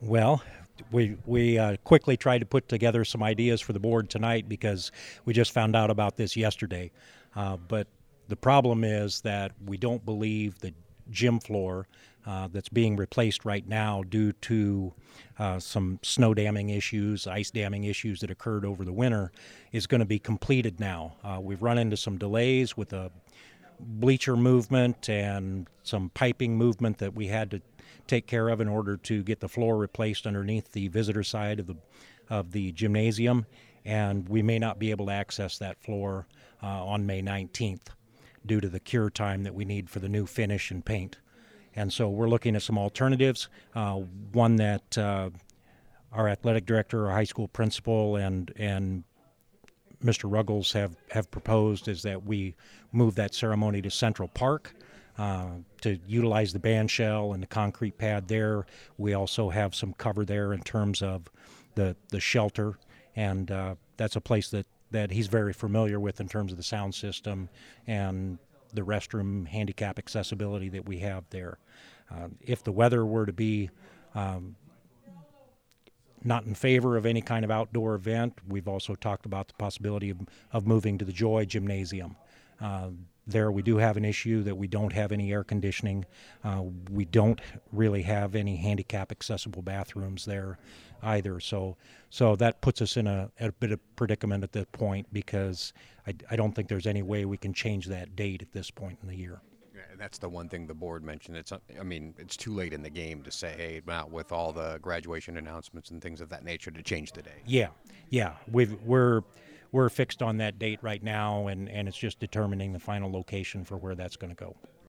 Well, we quickly tried to put together some ideas for the board tonight because we just found out about this yesterday. But the problem is that we don't believe the gym floor that's being replaced right now due to some snow damming issues, ice damming issues that occurred over the winter is going to be completed now. We've run into some delays with a bleacher movement and some piping movement that we had to take care of in order to get the floor replaced underneath the visitor side of the gymnasium, and we may not be able to access that floor on May 19th due to the cure time that we need for the new finish and paint. And so we're looking at some alternatives. One that our athletic director, our high school principal, and Mr. Ruggles have proposed is that we move that ceremony to Central Park to utilize the band shell and the concrete pad there. We also have some cover there in terms of the shelter, and that's a place that he's very familiar with in terms of the sound system and the restroom handicap accessibility that we have there. If the weather were to be not in favor of any kind of outdoor event, we've also talked about the possibility of moving to the Joy Gymnasium. There we do have an issue that we don't have any air conditioning. We don't really have any handicap accessible bathrooms there either. So that puts us in a bit of predicament at this point because I don't think there's any way we can change that date at this point in the year. Yeah, that's the one thing the board mentioned. It's too late in the game to say, hey, not with all the graduation announcements and things of that nature to change the day. Yeah. We're fixed on that date right now, and it's just determining the final location for where that's going to go.